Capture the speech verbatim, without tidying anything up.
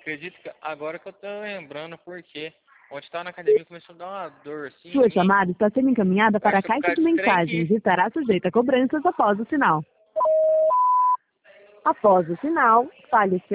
Acredito que agora que eu tô lembrando porque onde tava na academia começou a dar uma dor assim. Sua chamada está sendo encaminhada para a Acho que eu caixa de quero esse trem mensagens aqui. e estará sujeita a cobranças após o sinal. Após o sinal, fale seu